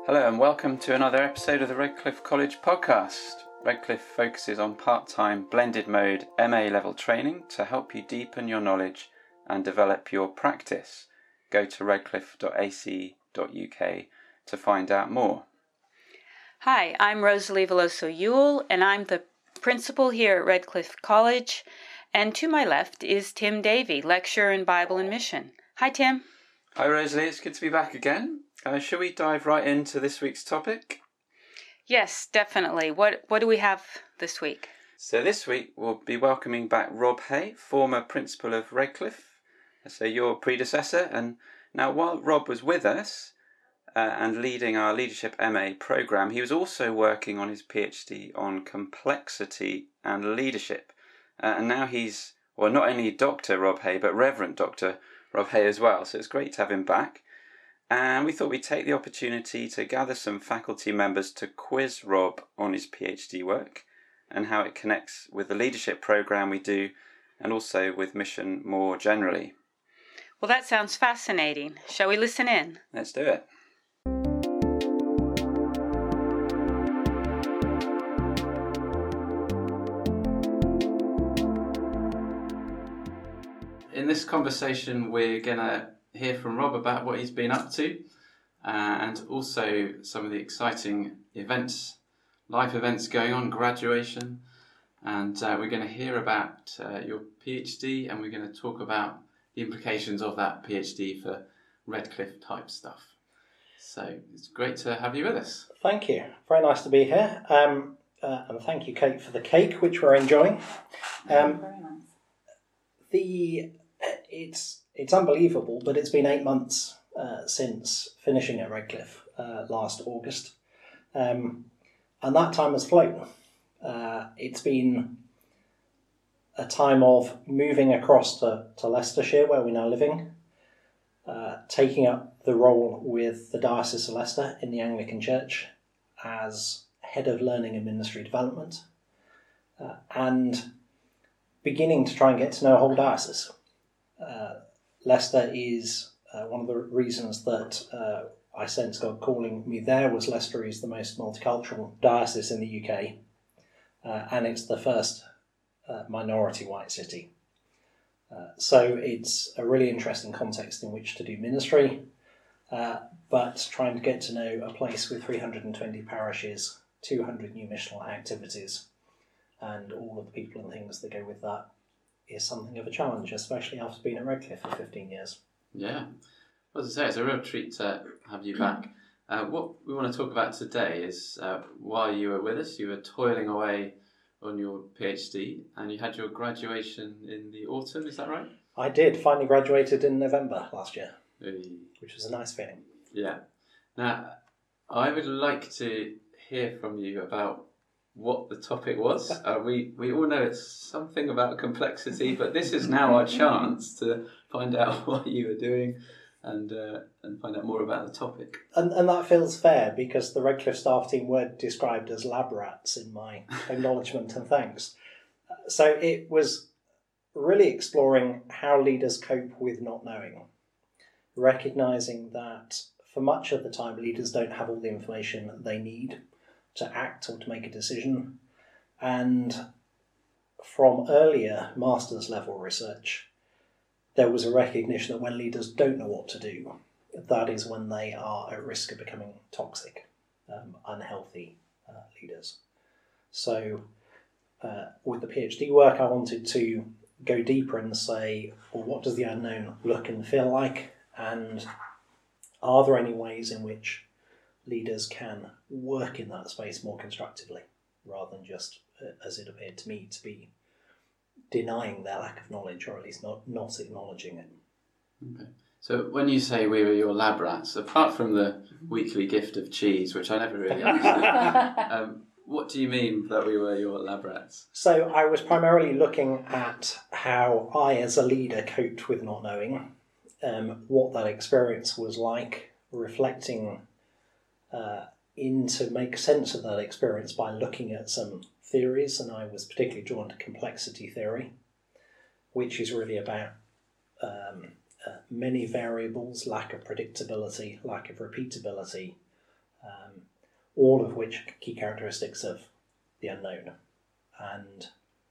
Hello and welcome to another episode of the Redcliffe College podcast. Redcliffe focuses on part-time blended mode MA level training to help you deepen your knowledge and develop your practice. Go to redcliffe.ac.uk to find out more. Hi, I'm Rosalie Veloso-Ewell and I'm the principal here at Redcliffe College. And to my left is Tim Davey, lecturer in Bible and Mission. Hi, Tim. Hi, Rosalie. It's good to be back again. Shall we dive right into this week's topic? Yes, definitely. What do we have this week? So this week we'll be welcoming back Rob Hay, former principal of Redcliffe, so your predecessor. And now while Rob was with us and leading our Leadership MA programme, he was also working on his PhD on complexity and leadership. And now he's, well, not only Dr. Rob Hay, but Reverend Dr. Rob Hay as well. So it's great to have him back. And we thought we'd take the opportunity to gather some faculty members to quiz Rob on his PhD work and how it connects with the leadership programme we do and also with mission more generally. Well, that sounds fascinating. Shall we listen in? Let's do it. In this conversation, we're going to hear from Rob about what he's been up to and also some of the exciting events, life events going on, graduation, and we're going to hear about your PhD and we're going to talk about the implications of that PhD for Redcliffe type stuff. So it's great to have you with us. Thank you. Very nice to be here. And thank you, Kate, for the cake, which we're enjoying. Very nice. It's unbelievable, but it's been 8 months since finishing at Redcliffe last August. And that time has flown. It's been a time of moving across to Leicestershire, where we're now living, taking up the role with the Diocese of Leicester in the Anglican Church as Head of Learning and Ministry Development, and beginning to try and get to know a whole diocese. Leicester is one of the reasons that I sense God calling me there was Leicester is the most multicultural diocese in the UK, and it's the first minority white city. So it's a really interesting context in which to do ministry, but trying to get to know a place with 320 parishes, 200 new missional activities, and all of the people and things that go with that is something of a challenge, especially after being at Redcliffe for 15 years. Yeah. As I say, it's a real treat to have you back. What we want to talk about today is while you were with us, you were toiling away on your PhD and you had your graduation in the autumn, is that right? I did. Finally graduated in November last year, which was a nice feeling. Yeah. Now, I would like to hear from you about what the topic was. We all know it's something about complexity, but this is now our chance to find out what you were doing and find out more about the topic. And that feels fair because the Redcliffe staff team were described as lab rats in my acknowledgement and thanks. So it was really exploring how leaders cope with not knowing, recognising that for much of the time leaders don't have all the information they need to act or to make a decision. And from earlier master's level research, there was a recognition that when leaders don't know what to do, that is when they are at risk of becoming toxic, unhealthy leaders. So with the PhD work, I wanted to go deeper and say, well, what does the unknown look and feel like? And are there any ways in which leaders can work in that space more constructively, rather than just, as it appeared to me, to be denying their lack of knowledge, or at least not acknowledging it. Okay. So when you say we were your lab rats, apart from the weekly gift of cheese, which I never really understood, what do you mean that we were your lab rats? So I was primarily looking at how I, as a leader, coped with not knowing, what that experience was like, reflecting in to make sense of that experience by looking at some theories, and I was particularly drawn to complexity theory, which is really about many variables, lack of predictability, lack of repeatability, all of which are key characteristics of the unknown. And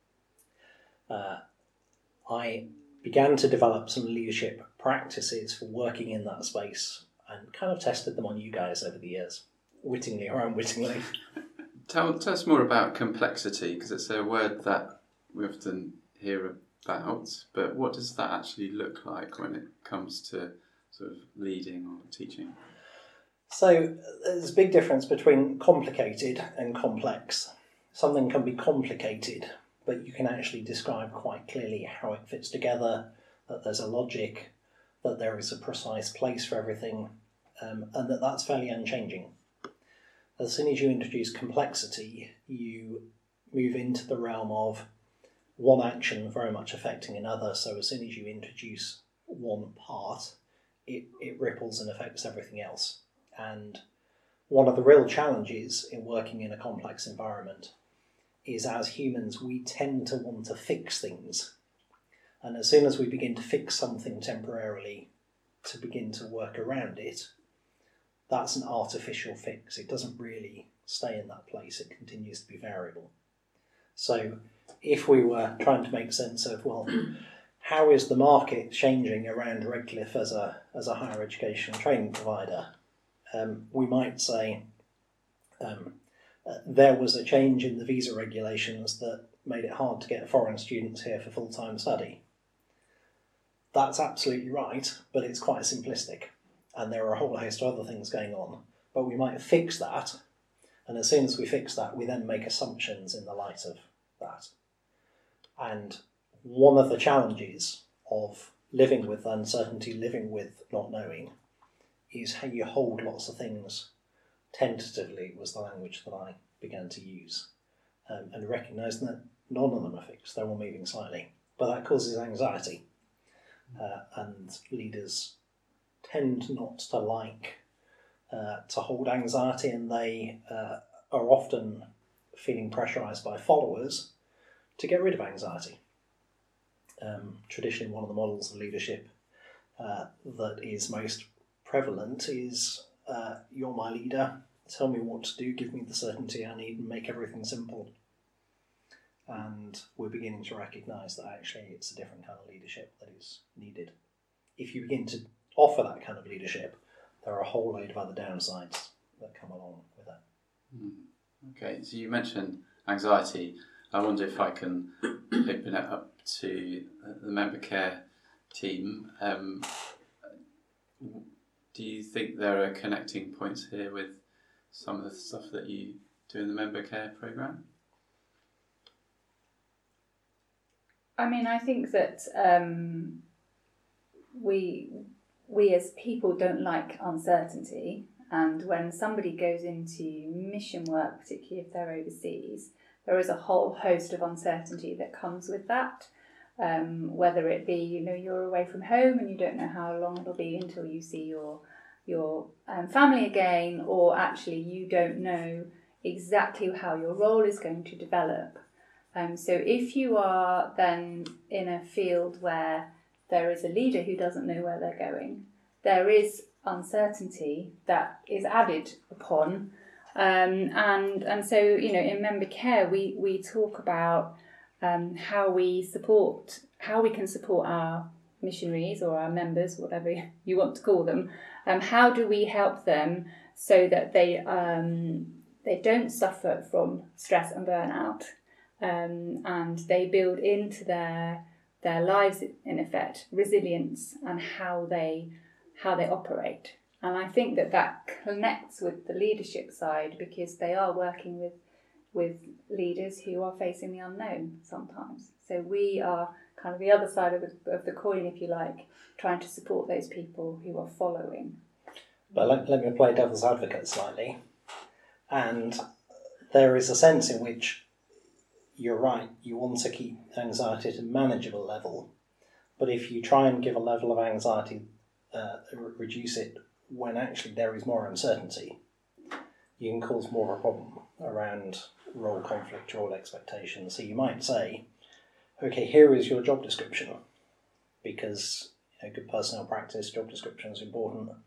I began to develop some leadership practices for working in that space and kind of tested them on you guys over the years, wittingly or unwittingly. Tell us more about complexity, because it's a word that we often hear about, but what does that actually look like when it comes to sort of leading or teaching? So there's a big difference between complicated and complex. Something can be complicated, but you can actually describe quite clearly how it fits together, that there's a logic, that there is a precise place for everything, and that's fairly unchanging. As soon as you introduce complexity, you move into the realm of one action very much affecting another. So as soon as you introduce one part, it ripples and affects everything else. And one of the real challenges in working in a complex environment is, as humans, we tend to want to fix things. And as soon as we begin to fix something temporarily to begin to work around it, that's an artificial fix. It doesn't really stay in that place. It continues to be variable. So if we were trying to make sense of, well, how is the market changing around Redcliffe as a higher education training provider, we might say there was a change in the visa regulations that made it hard to get foreign students here for full-time study. That's absolutely right, but it's quite simplistic. And there are a whole host of other things going on. But we might fix that, and as soon as we fix that, we then make assumptions in the light of that. And one of the challenges of living with uncertainty, living with not knowing, is how you hold lots of things tentatively, was the language that I began to use, and recognising that none of them are fixed, they're all moving slightly. But that causes anxiety, and leaders tend not to like to hold anxiety, and they are often feeling pressurised by followers to get rid of anxiety. Traditionally, one of the models of leadership that is most prevalent is you're my leader, tell me what to do, give me the certainty I need, and make everything simple. And we're beginning to recognise that actually it's a different kind of leadership that is needed. If you begin to offer that kind of leadership, there are a whole load of other downsides that come along with it. Okay, so you mentioned anxiety. I wonder if I can open it up to the member care team. Do you think there are connecting points here with some of the stuff that you do in the member care programme? I mean, I think that we as people don't like uncertainty, and when somebody goes into mission work, particularly if they're overseas, there is a whole host of uncertainty that comes with that. Whether it be, you're away from home and you don't know how long it'll be until you see your family again, or actually you don't know exactly how your role is going to develop. So if you are then in a field where there is a leader who doesn't know where they're going, there is uncertainty that is added upon. And so, in member care, we talk about how we can support our missionaries or our members, whatever you want to call them. How do we help them so that they don't suffer from stress and burnout, and they build into their lives, in effect, resilience and how they operate. And I think that connects with the leadership side, because they are working with leaders who are facing the unknown sometimes. So we are kind of the other side of the coin, if you like, trying to support those people who are following. But let me play devil's advocate slightly. And there is a sense in which you're right, you want to keep anxiety at a manageable level. But if you try and give a level of anxiety, reduce it when actually there is more uncertainty, you can cause more of a problem around role conflict, role expectations. So you might say, okay, here is your job description, because good personnel practice, job description is important,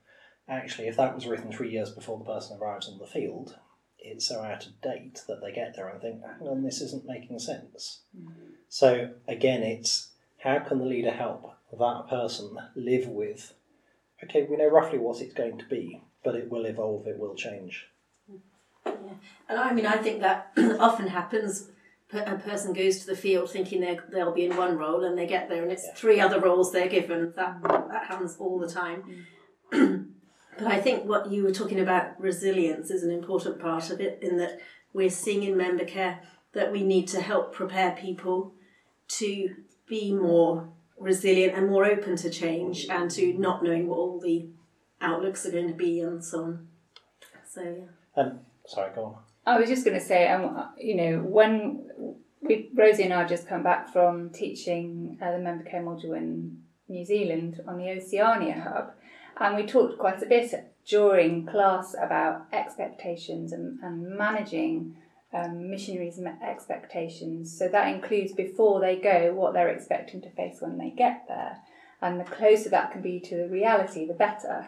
actually, if that was written 3 years before the person arrives on the field, it's so out of date that they get there and think, hang on, this isn't making sense. So again, it's how can the leader help that person live with, okay, we know roughly what it's going to be, but it will evolve, it will change. Yeah. And I mean, I think that often happens. A person goes to the field thinking they'll be in one role, and they get there and it's 3 other roles they're given. That happens all the time. But I think what you were talking about, resilience, is an important part of it, in that we're seeing in member care that we need to help prepare people to be more resilient and more open to change and to not knowing what all the outlooks are going to be and so on. So, yeah. Sorry, go on. I was just going to say, when Rosie and I just come back from teaching the member care module in New Zealand on the Oceania Hub, and we talked quite a bit during class about expectations and managing missionaries' expectations. So that includes before they go what they're expecting to face when they get there. And the closer that can be to the reality, the better.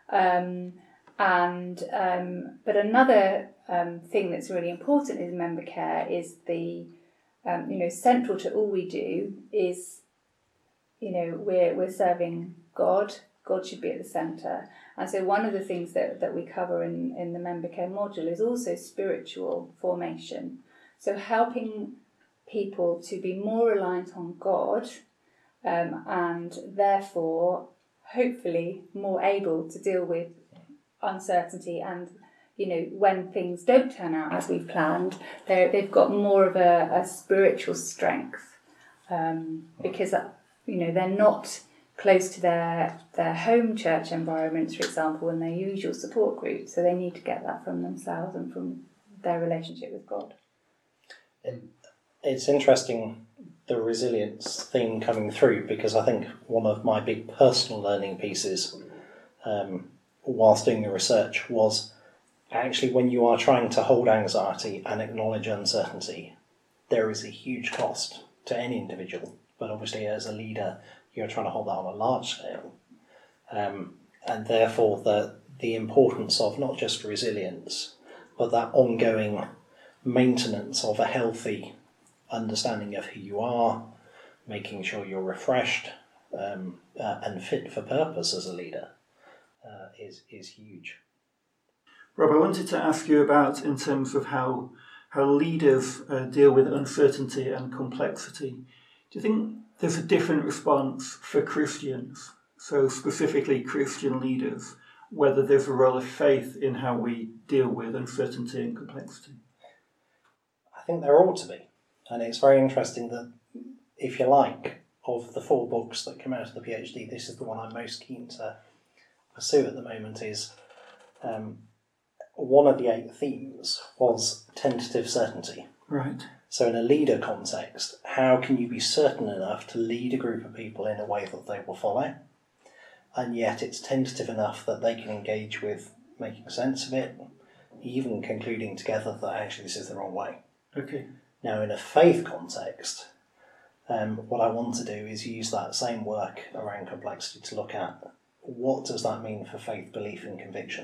But another thing that's really important in member care is the, central to all we do is, we're serving God. God should be at the centre. And so one of the things that we cover in the member care module is also spiritual formation. So helping people to be more reliant on God and therefore hopefully more able to deal with uncertainty and, when things don't turn out as we've planned, they've got more of a spiritual strength because, they're not close to their home church environments, for example, and their usual support group. So they need to get that from themselves and from their relationship with God. It's interesting, the resilience theme coming through, because I think one of my big personal learning pieces whilst doing the research was actually when you are trying to hold anxiety and acknowledge uncertainty, there is a huge cost to any individual, but obviously as a leader you're trying to hold that on a large scale, and therefore the importance of not just resilience but that ongoing maintenance of a healthy understanding of who you are, making sure you're refreshed and fit for purpose as a leader is huge. Rob, I wanted to ask you about, in terms of how leaders deal with uncertainty and complexity. Do you think there's a different response for Christians, so specifically Christian leaders, whether there's a role of faith in how we deal with uncertainty and complexity? I think there ought to be. And it's very interesting that, if you like, of the 4 books that come out of the PhD, this is the one I'm most keen to pursue at the moment. Is one of the 8 themes was tentative certainty. Right. So in a leader context, how can you be certain enough to lead a group of people in a way that they will follow, and yet it's tentative enough that they can engage with making sense of it, even concluding together that actually this is the wrong way. Okay. Now in a faith context, what I want to do is use that same work around complexity to look at what does that mean for faith, belief and conviction.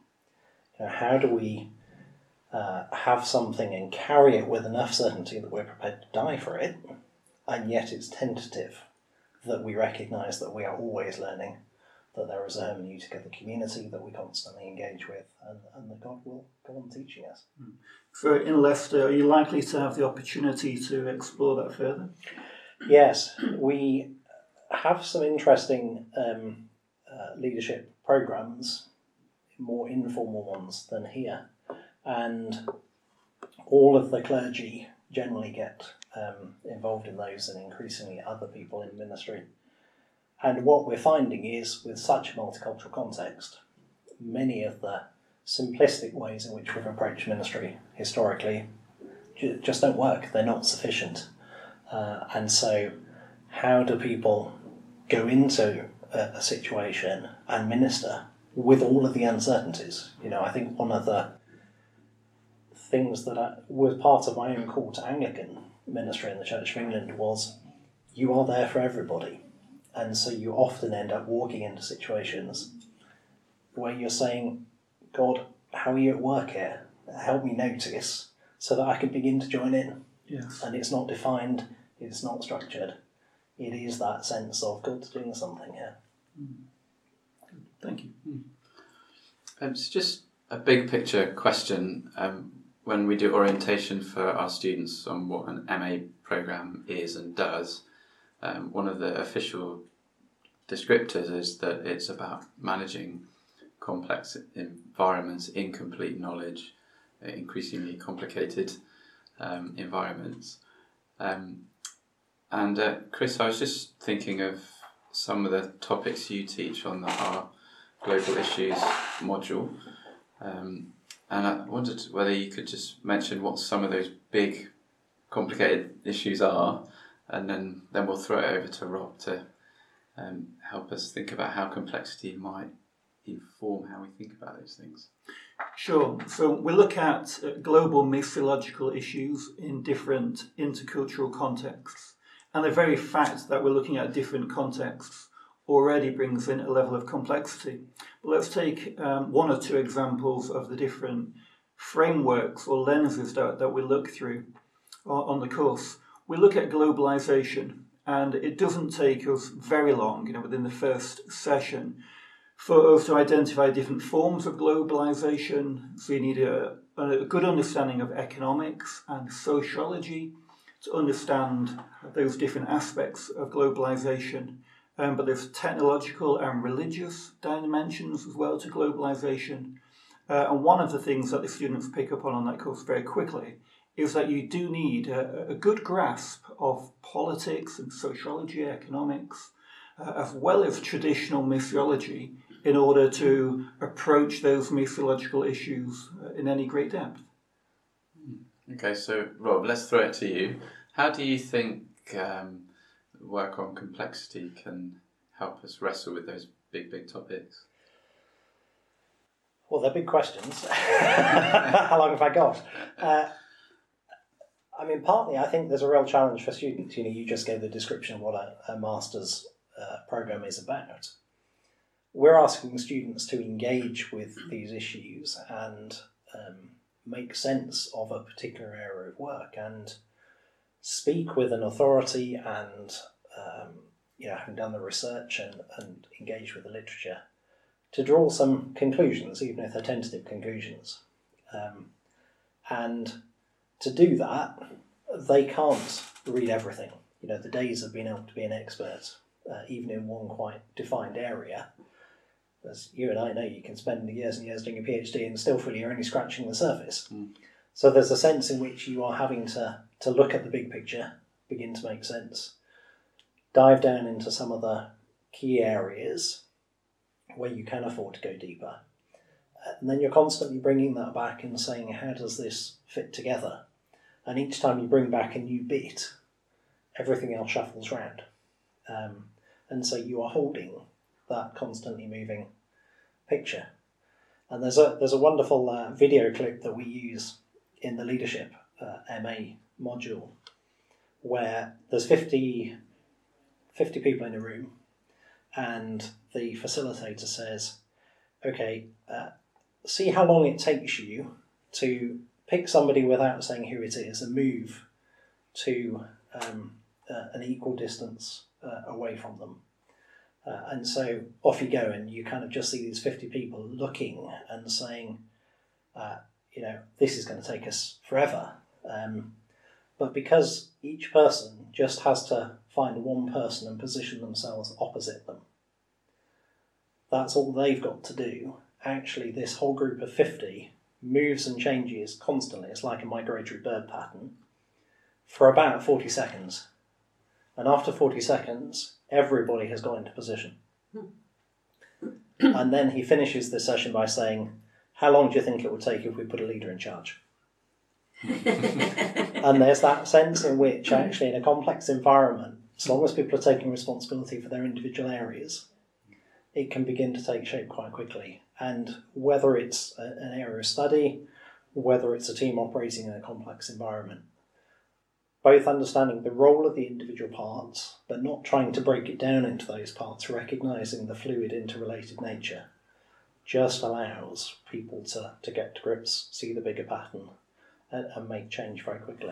How do we have something and carry it with enough certainty that we're prepared to die for it, and yet it's tentative, that we recognise that we are always learning, that there is a hermeneutic of the community that we constantly engage with, and that God will go on teaching us. So in Leicester, are you likely to have the opportunity to explore that further? Yes, we have some interesting leadership programmes, more informal ones than here, and all of the clergy generally get involved in those, and increasingly other people in ministry. And what we're finding is, with such a multicultural context, many of the simplistic ways in which we've approached ministry historically just don't work. They're not sufficient. And so how do people go into a situation and minister with all of the uncertainties? I think one of the things that was part of my own call to Anglican ministry in the Church of England was, you are there for everybody. And so you often end up walking into situations where you're saying, God, how are you at work here? Help me notice so that I can begin to join in. Yes. And it's not defined, it's not structured. It is that sense of God's doing something here. Thank you. It's just a big picture question. When we do orientation for our students on what an MA programme is and does, one of the official descriptors is that it's about managing complex environments, incomplete knowledge, increasingly complicated environments. Chris, I was just thinking of some of the topics you teach on our Global Issues module. And I wondered whether you could just mention what some of those big, complicated issues are, and then we'll throw it over to Rob to help us think about how complexity might inform how we think about those things. Sure. So we look at global missiological issues in different intercultural contexts. And the very fact that we're looking at different contexts already brings in a level of complexity. But let's take one or two examples of the different frameworks or lenses that we look through on the course. We look at globalization, and it doesn't take us very long, within the first session, for us to identify different forms of globalization. So you need a good understanding of economics and sociology to understand those different aspects of globalization. But there's technological and religious dimensions as well to globalization. And one of the things that the students pick up on that course very quickly is that you do need a good grasp of politics and sociology, economics, as well as traditional missiology, in order to approach those missiological issues in any great depth. Okay, so Rob, let's throw it to you. How do you think work on complexity can help us wrestle with those big topics? Well, they're big questions. How long have I got? Partly I think there's a real challenge for students. You just gave the description of what a master's program is about. We're asking students to engage with these issues and make sense of a particular area of work and speak with an authority and, having done the research and engage with the literature, to draw some conclusions, even if they're tentative conclusions. And to do that, they can't read everything. The days of being able to be an expert, even in one quite defined area, as you and I know, you can spend years and years doing a PhD and still feel you're only scratching the surface. So there's a sense in which you are having to look at the big picture, begin to make sense, dive down into some of the key areas where you can afford to go deeper. And then you're constantly bringing that back and saying, how does this fit together? And each time you bring back a new bit, everything else shuffles round. And so you are holding that constantly moving picture. And there's a wonderful video clip that we use in the leadership MA module, where there's 50 people in a room, and the facilitator says, okay, see how long it takes you to pick somebody without saying who it is and move to an equal distance away from them. And so off you go, and you kind of just see these 50 people looking and saying, this is going to take us forever. But because each person just has to find one person and position themselves opposite them, that's all they've got to do. Actually, this whole group of 50 moves and changes constantly. It's like a migratory bird pattern for about 40 seconds. And after 40 seconds, everybody has got into position. And then he finishes the session by saying, how long do you think it would take if we put a leader in charge? And there's that sense in which actually in a complex environment, as long as people are taking responsibility for their individual areas, it can begin to take shape quite quickly. And whether it's an area of study, whether it's a team operating in a complex environment, both understanding the role of the individual parts, but not trying to break it down into those parts, recognising the fluid interrelated nature, just allows people to get to grips, see the bigger pattern, and make change very quickly.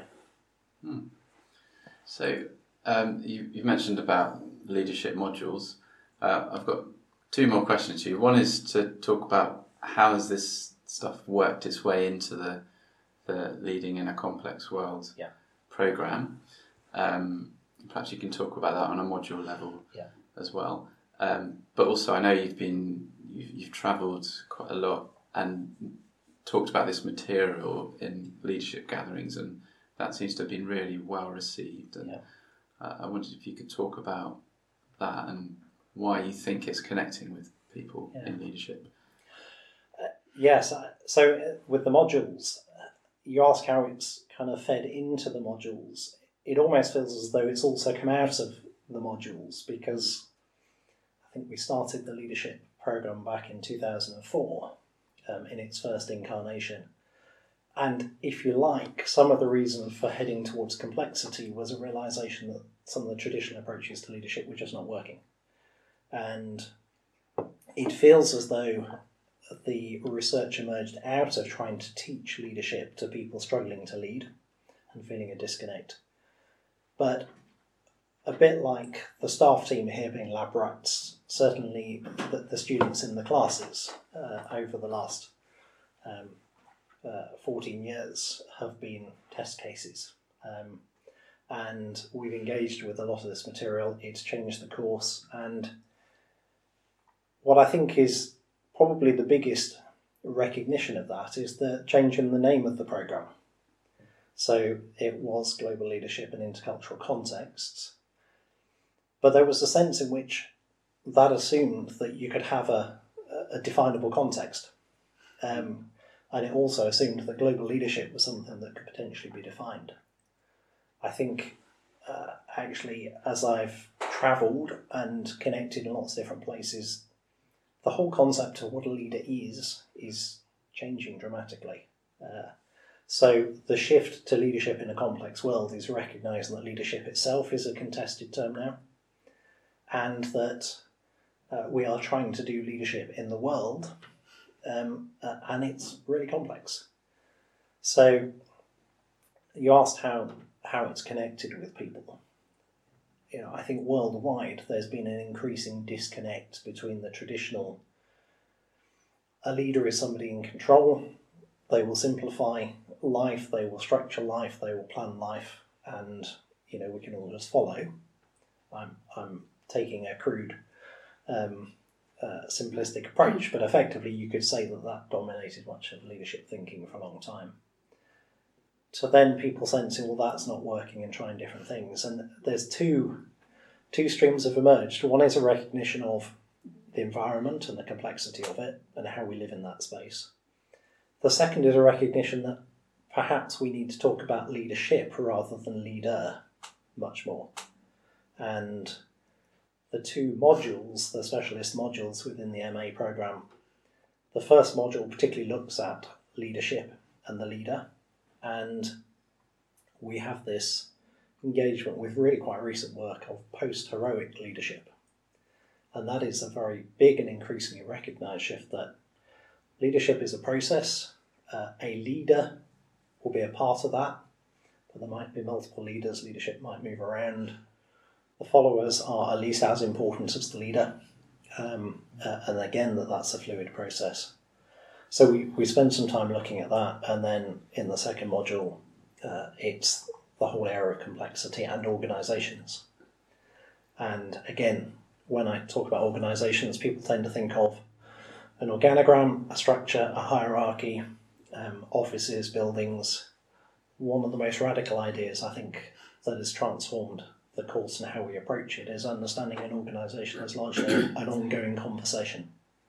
So you've mentioned about leadership modules. I've got two more questions to you. One is to talk about how has this stuff worked its way into the Leading in a Complex World programme. Perhaps you can talk about that on a module level as well. But also, I know you've travelled quite a lot and talked about this material in leadership gatherings, and that seems to have been really well received. And I wondered if you could talk about that and why you think it's connecting with people in leadership. Yes. So with the modules, you ask how it's kind of fed into the modules. It almost feels as though it's also come out of the modules, because I think we started the leadership programme back in 2004 in its first incarnation. And if you like, some of the reason for heading towards complexity was a realisation that some of the traditional approaches to leadership were just not working. And it feels as though the research emerged out of trying to teach leadership to people struggling to lead and feeling a disconnect. But a bit like the staff team here being lab rats, certainly the students in the classes over the last 14 years have been test cases. And we've engaged with a lot of this material. It's changed the course. And what I think is probably the biggest recognition of that is the change in the name of the programme. So it was Global Leadership in Intercultural Contexts, but there was a sense in which that assumed that you could have a definable context. And it also assumed that global leadership was something that could potentially be defined. I think actually, as I've travelled and connected in lots of different places, the whole concept of what a leader is changing dramatically. So the shift to leadership in a complex world is recognising that leadership itself is a contested term now, and that we are trying to do leadership in the world, and it's really complex. So you asked how it's connected with people. I think worldwide there's been an increasing disconnect between the traditional, a leader is somebody in control, they will simplify life, they will structure life, they will plan life, and we can all just follow. I'm taking a crude simplistic approach, but effectively you could say that dominated much of leadership thinking for a long time. So then people sensing, well, that's not working, and trying different things. And there's two streams have emerged. One is a recognition of the environment and the complexity of it and how we live in that space. The second is a recognition that perhaps we need to talk about leadership rather than leader much more. And the two modules, the specialist modules within the MA programme, the first module particularly looks at leadership and the leader. And we have this engagement with really quite recent work of post-heroic leadership. And that is a very big and increasingly recognised shift that leadership is a process. A leader will be a part of that, but there might be multiple leaders. Leadership might move around. The followers are at least as important as the leader. And again, that's a fluid process. So we spend some time looking at that, and then in the second module, it's the whole area of complexity and organisations. And again, when I talk about organisations, people tend to think of an organogram, a structure, a hierarchy, offices, buildings. One of the most radical ideas, I think, that has transformed the course and how we approach it is understanding an organisation as largely an ongoing conversation.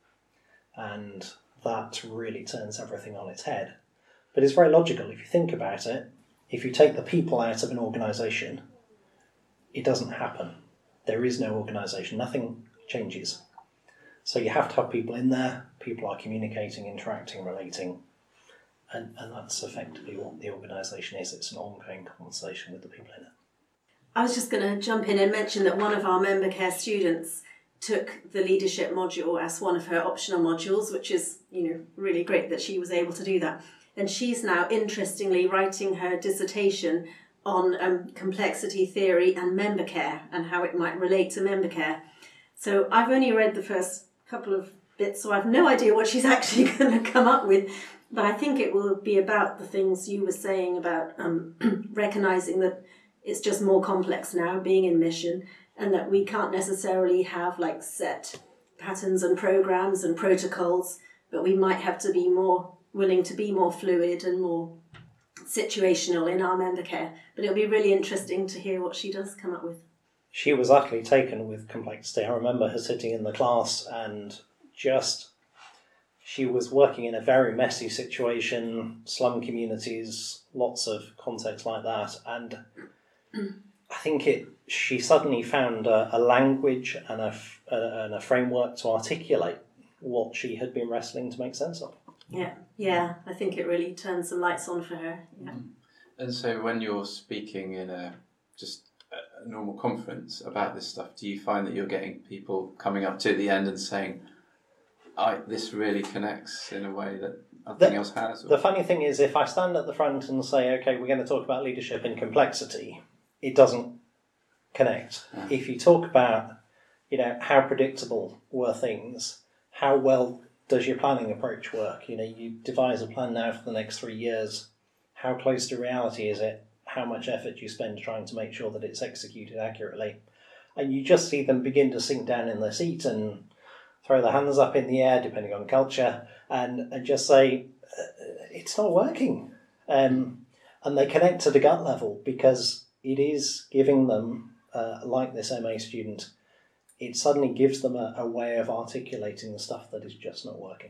And that really turns everything on its head. But it's very logical. If you think about it, if you take the people out of an organisation, it doesn't happen. There is no organisation. Nothing changes. So you have to have people in there. People are communicating, interacting, relating. And that's effectively what the organisation is. It's an ongoing conversation with the people in it. I was just going to jump in and mention that one of our member care students took the leadership module as one of her optional modules, which is, really great that she was able to do that. And she's now, interestingly, writing her dissertation on complexity theory and member care and how it might relate to member care. So I've only read the first couple of bits, so I've no idea what she's actually going to come up with. But I think it will be about the things you were saying about recognising that it's just more complex now, being in mission, and that we can't necessarily have like set patterns and programs and protocols, but we might have to be more willing to be more fluid and more situational in our member care. But it'll be really interesting to hear what she does come up with. She was utterly taken with complexity. I remember her sitting in the class and she was working in a very messy situation, slum communities, lots of context like that. And I think she suddenly found a language and a framework to articulate what she had been wrestling to make sense of. Yeah, I think it really turned some lights on for her. Yeah. And so when you're speaking in a normal conference about this stuff, do you find that you're getting people coming up to at the end and saying, this really connects in a way that nothing else has? Or? The funny thing is, if I stand at the front and say, okay, we're going to talk about leadership in complexity, it doesn't connect. Yeah. If you talk about, how predictable were things, how well does your planning approach work? You devise a plan now for the next 3 years. How close to reality is it? How much effort do you spend trying to make sure that it's executed accurately? And you just see them begin to sink down in their seat and throw their hands up in the air, depending on culture, and just say, it's not working. And they connect at a gut level because it is giving them, like this MA student, it suddenly gives them a way of articulating the stuff that is just not working.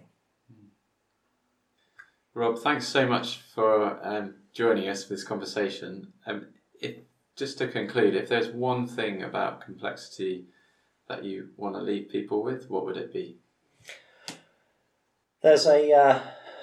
Rob, thanks so much for joining us for this conversation. Just to conclude, if there's one thing about complexity that you want to leave people with, what would it be? There's a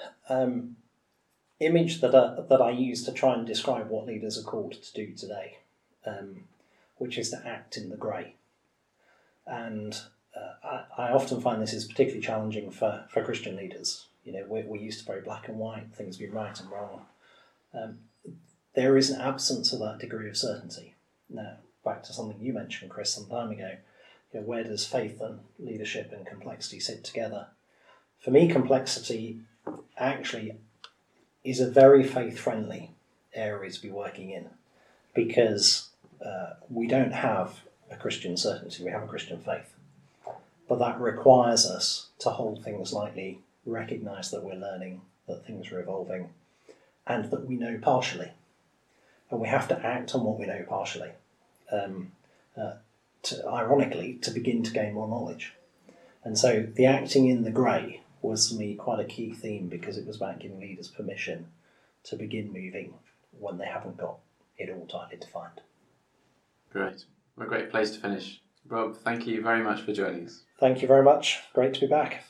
image that I use to try and describe what leaders are called to do today, which is to act in the grey. And I often find this is particularly challenging for Christian leaders. We're used to very black and white, things being right and wrong. There is an absence of that degree of certainty. Now, back to something you mentioned, Chris, some time ago, where does faith and leadership and complexity sit together? For me, complexity actually is a very faith-friendly area to be working in, because we don't have a Christian certainty, we have a Christian faith. But that requires us to hold things lightly, recognise that we're learning, that things are evolving, and that we know partially. And we have to act on what we know partially, ironically, to begin to gain more knowledge. And so the acting in the grey was for me quite a key theme, because it was about giving leaders permission to begin moving when they haven't got it all tightly defined. Great. What a great place to finish. Rob, thank you very much for joining us. Thank you very much. Great to be back.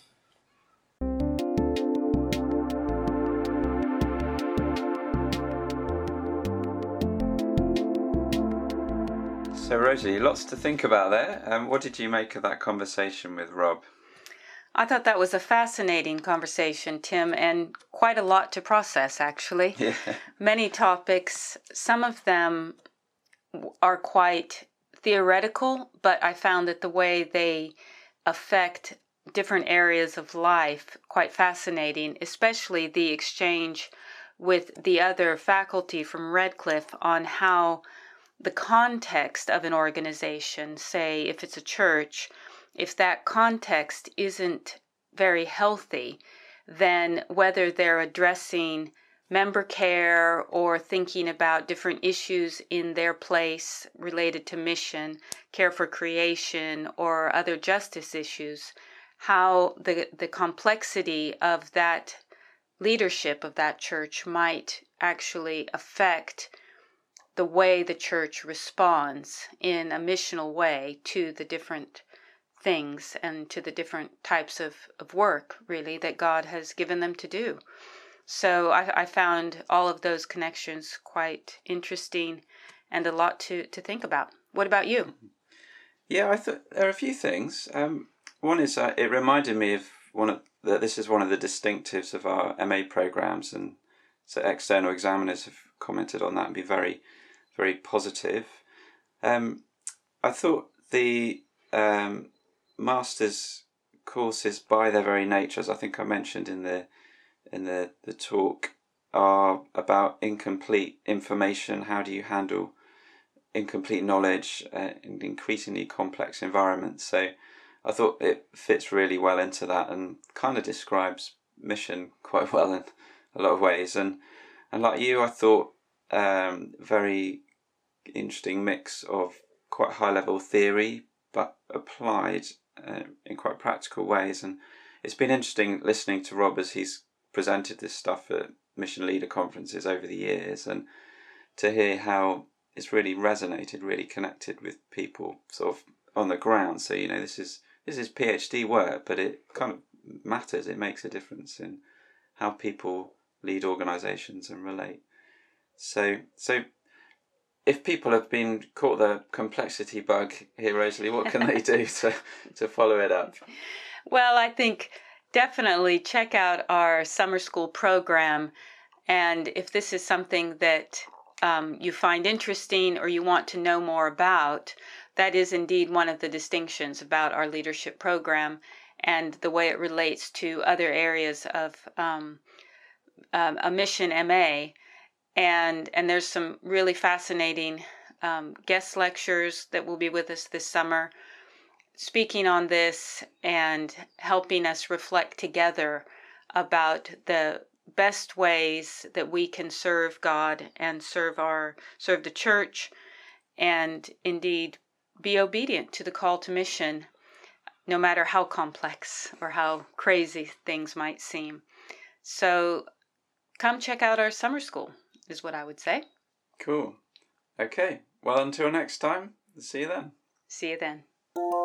So Rosie, lots to think about there. What did you make of that conversation with Rob? I thought that was a fascinating conversation, Tim, and quite a lot to process, actually. Yeah. Many topics, some of them are quite theoretical, but I found that the way they affect different areas of life quite fascinating, especially the exchange with the other faculty from Redcliffe on how the context of an organization, say if it's a church, if that context isn't very healthy, then whether they're addressing member care or thinking about different issues in their place related to mission, care for creation, or other justice issues, how the complexity of that leadership of that church might actually affect the way the church responds in a missional way to the different things and to the different types of work, really, that God has given them to do. So I found all of those connections quite interesting and a lot to think about. What about you? Yeah, I thought there are a few things. One is it reminded me of that this is one of the distinctives of our MA programs, and so external examiners have commented on that and be very, very positive. I thought the master's courses, by their very nature, as I think I mentioned in the talk, are about incomplete information. How do you handle incomplete knowledge in increasingly complex environments? So I thought it fits really well into that and kind of describes mission quite well in a lot of ways. And like you, I thought very interesting mix of quite high level theory but applied in quite practical ways. And it's been interesting listening to Rob as he's presented this stuff at mission leader conferences over the years, and to hear how it's really resonated, really connected with people sort of on the ground. So, you know, this is PhD work, but it kind of matters. It makes a difference in how people lead organisations and relate. So if people have been caught the complexity bug here, Rosalie, what can they do to follow it up? Well, I think definitely check out our summer school program. And if this is something that you find interesting or you want to know more about, that is indeed one of the distinctions about our leadership program and the way it relates to other areas of a mission MA. And there's some really fascinating guest lectures that will be with us this summer, speaking on this and helping us reflect together about the best ways that we can serve God and serve the church, and indeed be obedient to the call to mission, no matter how complex or how crazy things might seem. So come check out our summer school, is what I would say. Cool. Okay. Well, until next time, see you then. See you then.